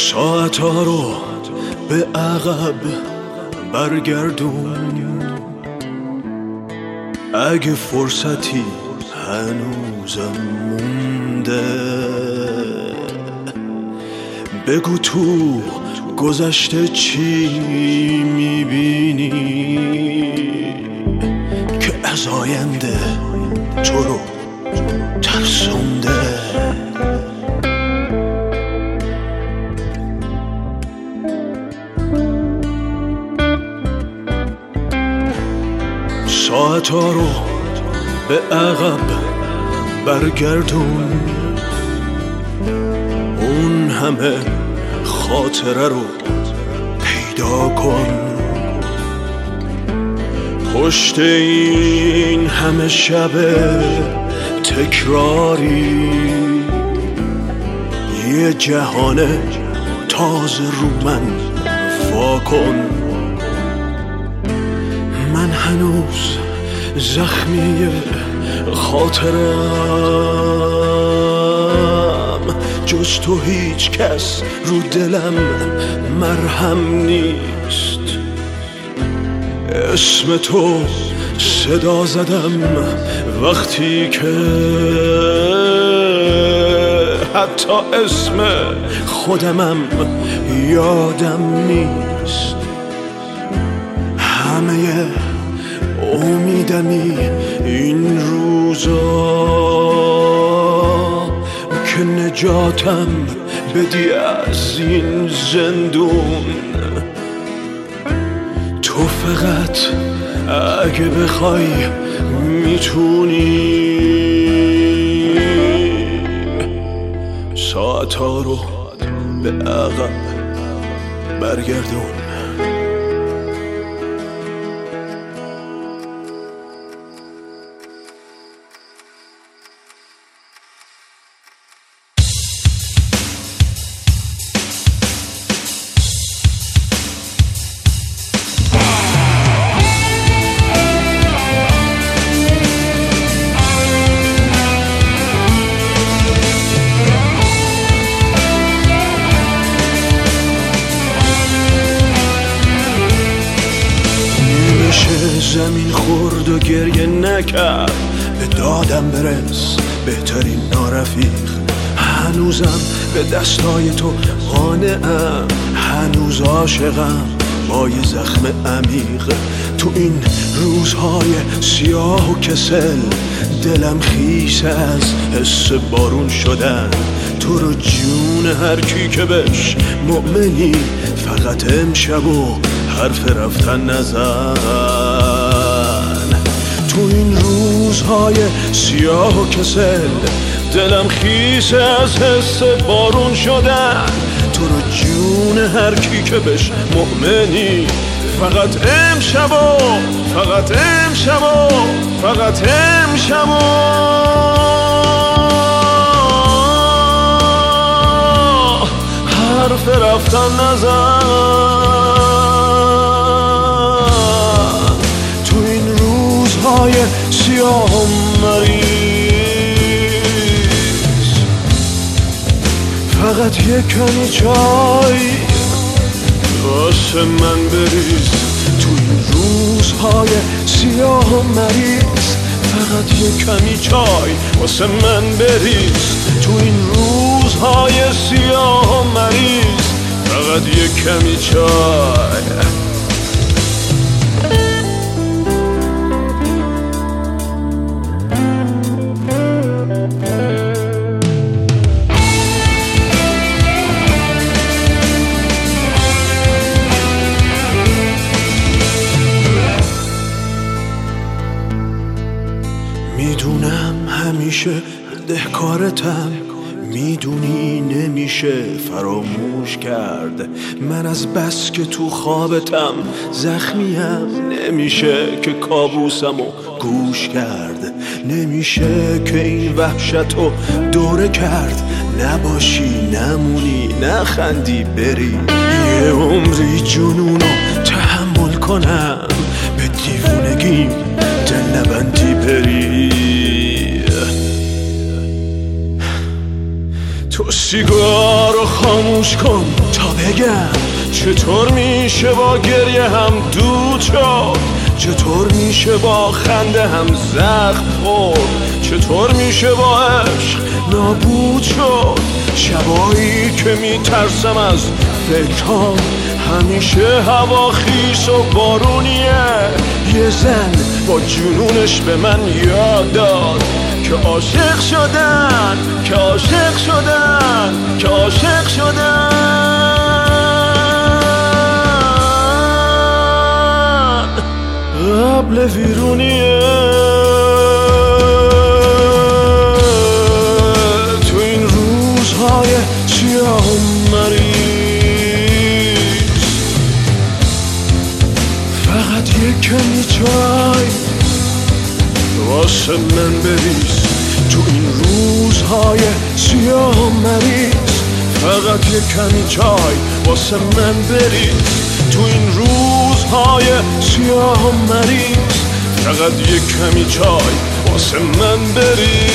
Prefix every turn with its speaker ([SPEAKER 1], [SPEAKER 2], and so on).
[SPEAKER 1] ساعتها رو به عقب برگردون، اگه فرصتی هنوزم مونده. بگو تو گذشته چی میبینی که از آینده تو رو ترسونده. ساعتها رو به عقب برگردون، اون همه خاطره رو پیدا کن. پشت این همه شب تکراری یه جهان تازه رو من واکن. من هنوز زخمی خاطرم، جز تو هیچ کس رو دلم مرهم نیست. اسم تو صدا زدم وقتی که حتی اسم خودمم یادم نیست. همه امیدمی این روزا که نجاتم بدی از این زندون. تو فقط اگه بخوای میتونی ساعتها رو به عقب برگردون. زمین خورد و گریه نکرد، به دادم برس بهترین نارفیق. هنوزم به دستای تو قانعم، هنوز عاشقم با یه زخم عمیق. تو این روزهای سیاه و کسل دلم خیس از حس بارون شدن. تو رو جون هر کی که بهش مؤمنی، فقط امشب و حرف رفتن نزن. تو این روزهای سیاه و کسل دلم خیس از حس بارون شدن. تو رو جون هر کی که بهش مؤمنی، فقط امشب و فقط امشب و فقط امشب و حرف رفتن نزن. تو این روزهای سیاه و مریض فقط یک کمی چای واسه من بریز. تو این روزهای سیاه و مریض فقط یک کمی چای واسه من بریز. تو این روزهای سیاه و مریض فقط یک کمی چای. میدونم همیشه دهکارتم، میدونی نمیشه فراموش کرد. من از بس که تو خوابتم زخمیم، نمیشه که کابوسمو گوش کرد. نمیشه که این وحشتو دوره کرد، نباشی نمونی نخندی بری. یه عمری جنونو تحمل کنم، به دیوونگیم دل نبندی بری. تو سیگارو خاموش کن بگم چطور میشه با گریه هم دود شد، چطور میشه با خنده هم زخم خورد، چطور میشه با عشق نابود شد. شبایی که میترسم از فکرام همیشه هوا خیس و بارونیه. یه زن با جنونش به من یاد داد که عاشق شدن، که عاشق شدن، که عاشق شدن قبل ویرونیه. تو این روزهای سیاه و مریض فقط یک کمی چای واسه من بریز. تو این روزهای سیاه و مریض فقط یک کمی چای واسه من بریز. تو این روزهای سیاه و مریض فقط یک کمی چای واسه من بریز.